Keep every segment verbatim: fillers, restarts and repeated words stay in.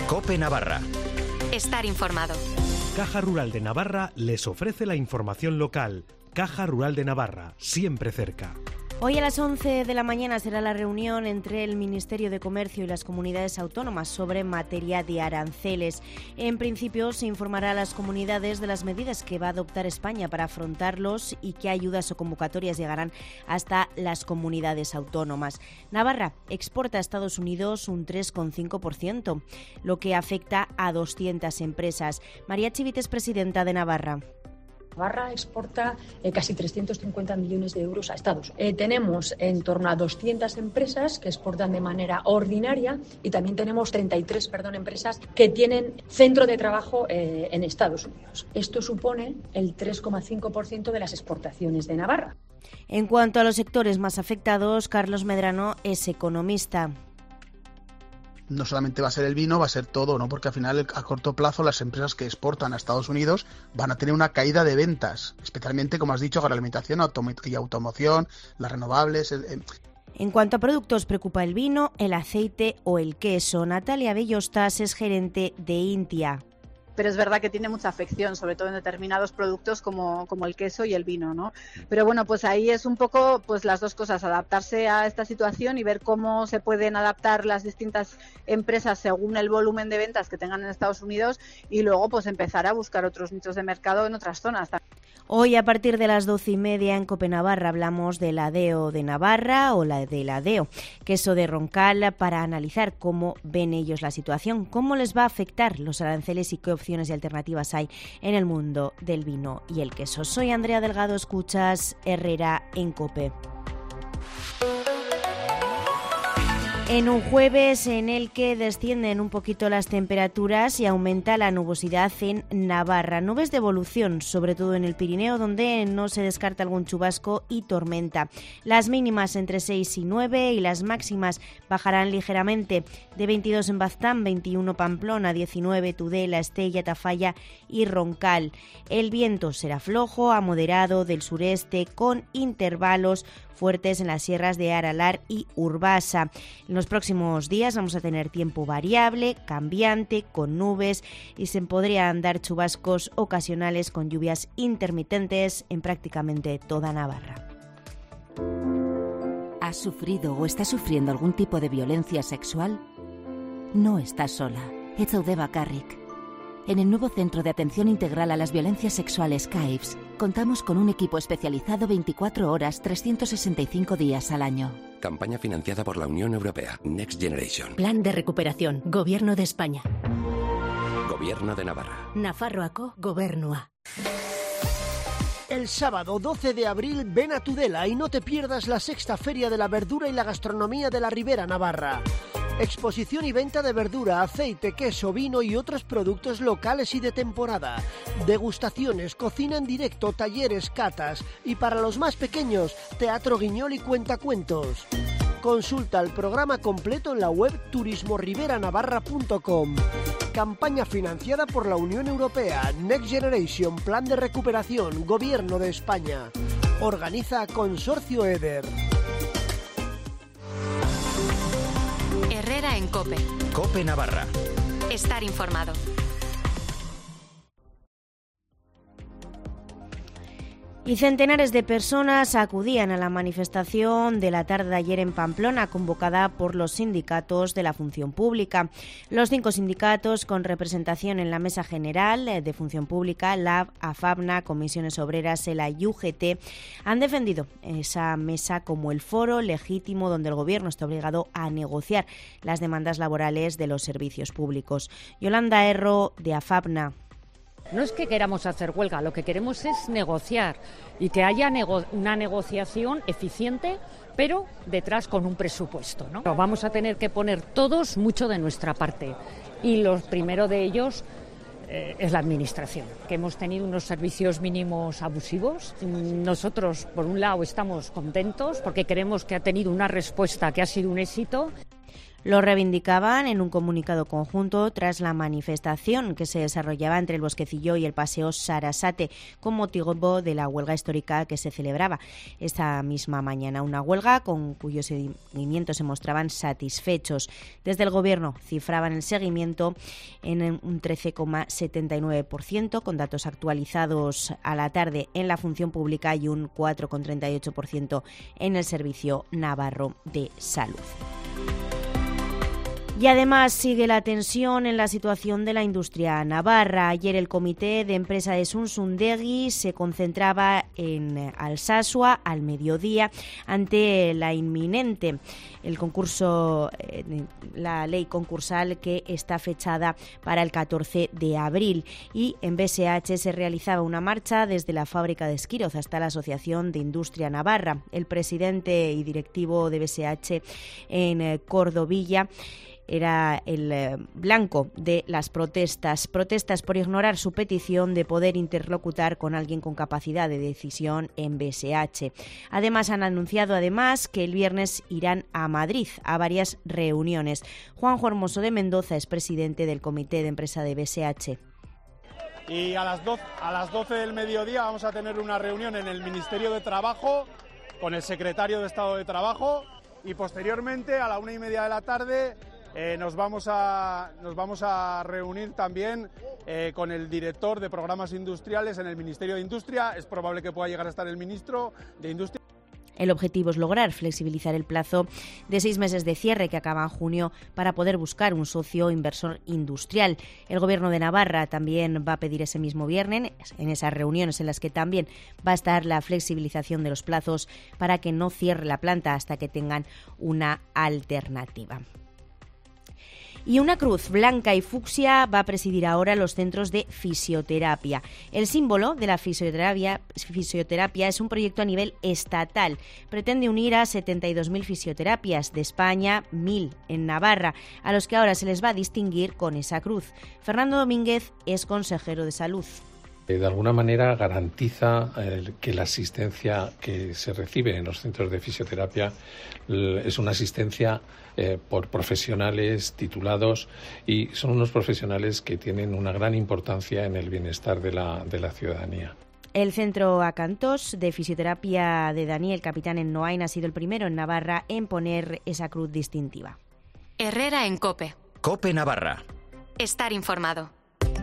COPE Navarra. Estar informado. Caja Rural de Navarra les ofrece la información local. Caja Rural de Navarra, siempre cerca. Hoy a las once de la mañana será la reunión entre el Ministerio de Comercio y las comunidades autónomas sobre materia de aranceles. En principio se informará a las comunidades de las medidas que va a adoptar España para afrontarlos y qué ayudas o convocatorias llegarán hasta las comunidades autónomas. Navarra exporta a Estados Unidos un tres coma cinco por ciento, lo que afecta a doscientas empresas. María Chivit es presidenta de Navarra. Navarra exporta eh, casi trescientos cincuenta millones de euros a Estados. Eh, tenemos en torno a doscientas empresas que exportan de manera ordinaria y también tenemos treinta y tres perdón, empresas que tienen centro de trabajo eh, en Estados Unidos. Esto supone el tres coma cinco por ciento de las exportaciones de Navarra. En cuanto a los sectores más afectados, Carlos Medrano es economista. No solamente va a ser el vino, va a ser todo, ¿no? Porque al final, a corto plazo, las empresas que exportan a Estados Unidos van a tener una caída de ventas, especialmente, como has dicho, agroalimentación y automoción, las renovables. El... En cuanto a productos, preocupa el vino, el aceite o el queso. Natalia Bellostas es gerente de Intia. Pero es verdad que tiene mucha afección, sobre todo en determinados productos como, como el queso y el vino, ¿no? Pero bueno, pues ahí es un poco pues las dos cosas, adaptarse a esta situación y ver cómo se pueden adaptar las distintas empresas según el volumen de ventas que tengan en Estados Unidos y luego pues empezar a buscar otros nichos de mercado en otras zonas. Hoy a partir de las doce y media en COPE Navarra hablamos del ADEO de Navarra o la del ADEO, queso de Roncal, para analizar cómo ven ellos la situación, cómo les va a afectar los aranceles y qué opciones y alternativas hay en el mundo del vino y el queso. Soy Andrea Delgado, escuchas Herrera en COPE. En un jueves en el que descienden un poquito las temperaturas y aumenta la nubosidad en Navarra. Nubes de evolución, sobre todo en el Pirineo, donde no se descarta algún chubasco y tormenta. Las mínimas entre seis y nueve y las máximas bajarán ligeramente. De veintidós en Baztán, veintiuno Pamplona, diecinueve Tudela, Estella, Tafalla y Roncal. El viento será flojo a moderado del sureste con intervalos fuertes en las sierras de Aralar y Urbasa. En los próximos días vamos a tener tiempo variable, cambiante, con nubes y se podrían dar chubascos ocasionales con lluvias intermitentes en prácticamente toda Navarra. ¿Has sufrido o estás sufriendo algún tipo de violencia sexual? No estás sola. Ez zaude bakarrik. En el nuevo Centro de Atención Integral a las Violencias Sexuales C A I V S contamos con un equipo especializado veinticuatro horas, trescientos sesenta y cinco días al año. Campaña financiada por la Unión Europea. Next Generation. Plan de recuperación. Gobierno de España. Gobierno de Navarra. Nafarroako Gobernua. El sábado doce de abril ven a Tudela y no te pierdas la sexta Feria de la Verdura y la Gastronomía de la Ribera Navarra. Exposición y venta de verdura, aceite, queso, vino y otros productos locales y de temporada. Degustaciones, cocina en directo, talleres, catas. Y para los más pequeños, teatro guiñol y cuentacuentos. Consulta el programa completo en la web turismo ribera navarra punto com. Campaña financiada por la Unión Europea, Next Generation, Plan de Recuperación, Gobierno de España. Organiza Consorcio EDER. Herrera en COPE. COPE Navarra. Estar informado. Y centenares de personas acudían a la manifestación de la tarde de ayer en Pamplona, convocada por los sindicatos de la función pública. Los cinco sindicatos con representación en la Mesa General de Función Pública, Lab, AFABNA, Comisiones Obreras, ELA y U G T, han defendido esa mesa como el foro legítimo donde el Gobierno está obligado a negociar las demandas laborales de los servicios públicos. Yolanda Erro, de AFABNA. No es que queramos hacer huelga, lo que queremos es negociar y que haya nego- una negociación eficiente, pero detrás con un presupuesto, ¿no? Vamos a tener que poner todos mucho de nuestra parte y lo primero de ellos eh, es la administración, que hemos tenido unos servicios mínimos abusivos. Nosotros, por un lado, estamos contentos porque creemos que ha tenido una respuesta que ha sido un éxito. Lo reivindicaban en un comunicado conjunto tras la manifestación que se desarrollaba entre el Bosquecillo y el Paseo Sarasate con motivo de la huelga histórica que se celebraba esta misma mañana. Una huelga con cuyo seguimiento se mostraban satisfechos. Desde el Gobierno cifraban el seguimiento en un trece coma setenta y nueve por ciento, con datos actualizados a la tarde en la función pública y un cuatro coma treinta y ocho por ciento en el Servicio Navarro de Salud. Y además sigue la tensión en la situación de la industria navarra. Ayer el comité de empresa de Sunsundegui se concentraba en Alsasua al mediodía ante la inminente el concurso, la ley concursal que está fechada para el catorce de abril. Y en B S H se realizaba una marcha desde la fábrica de Esquiroz hasta la Asociación de Industria Navarra. El presidente y directivo de B S H en Cordovilla era el blanco de las protestas. Protestas por ignorar su petición de poder interlocutar con alguien con capacidad de decisión en B S H. Además, han anunciado además que el viernes irán a Madrid a varias reuniones. Juanjo Hermoso de Mendoza es presidente del Comité de Empresa de B S H. Y a las doce, a las doce del mediodía vamos a tener una reunión en el Ministerio de Trabajo con el secretario de Estado de Trabajo y posteriormente a la una y media de la tarde Eh, nos, vamos a, nos vamos a reunir también eh, con el director de programas industriales en el Ministerio de Industria. Es probable que pueda llegar a estar el ministro de Industria. El objetivo es lograr flexibilizar el plazo de seis meses de cierre que acaba en junio para poder buscar un socio inversor industrial. El Gobierno de Navarra también va a pedir ese mismo viernes, en esas reuniones en las que también va a estar la flexibilización de los plazos para que no cierre la planta hasta que tengan una alternativa. Y una cruz blanca y fucsia va a presidir ahora los centros de fisioterapia. El símbolo de la fisioterapia, fisioterapia es un proyecto a nivel estatal. Pretende unir a setenta y dos mil fisioterapias de España, mil en Navarra, a los que ahora se les va a distinguir con esa cruz. Fernando Domínguez es consejero de Salud. De alguna manera garantiza eh, que la asistencia que se recibe en los centros de fisioterapia eh, es una asistencia eh, por profesionales titulados y son unos profesionales que tienen una gran importancia en el bienestar de la, de la ciudadanía. El Centro Acantos de Fisioterapia de Daniel Capitán en Noain ha sido el primero en Navarra en poner esa cruz distintiva. Herrera en COPE. COPE Navarra. Estar informado.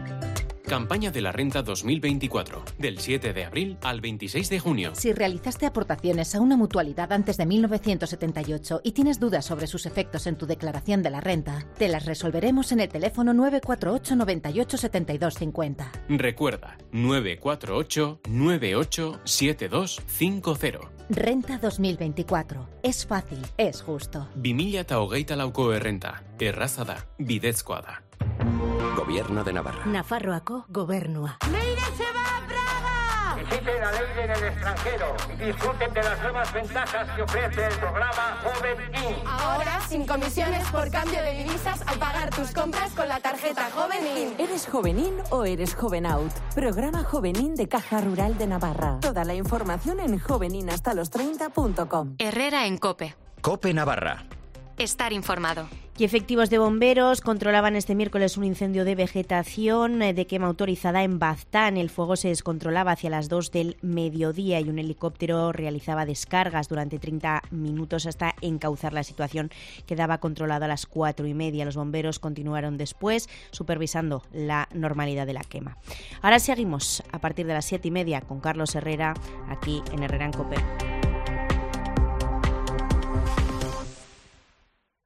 Campaña de la Renta dos mil veinticuatro, del siete de abril al veintiséis de junio. Si realizaste aportaciones a una mutualidad antes de mil novecientos setenta y ocho y tienes dudas sobre sus efectos en tu declaración de la renta, te las resolveremos en el teléfono nueve cuatro ocho, noventa y ocho, setenta y dos cincuenta. Recuerda, nueve cuatro ocho, noventa y ocho, setenta y dos cincuenta. Renta dos mil veinticuatro. Es fácil, es justo. bi mila hogeita lauko errenta. Erraza da, bidezkoa da. Gobierno de Navarra. Nafarroako Gobernua. ¡Leire se va a Praga! Visiten a Leire en el extranjero y disfruten de las nuevas ventajas que ofrece el programa Joven In. Ahora, sin comisiones por cambio de divisas al pagar tus compras con la tarjeta Joven In. ¿Eres Joven In o eres Joven Out? Programa Joven In de Caja Rural de Navarra. Toda la información en jovenin hasta los treinta punto com. Herrera en COPE. COPE Navarra. Estar informado. Y efectivos de bomberos controlaban este miércoles un incendio de vegetación de quema autorizada en Baztán. El fuego se descontrolaba hacia las dos del mediodía y un helicóptero realizaba descargas durante treinta minutos hasta encauzar la situación. Quedaba controlada a las cuatro y media. Los bomberos continuaron después supervisando la normalidad de la quema. Ahora seguimos a partir de las siete y media con Carlos Herrera aquí en Herrera en COPE.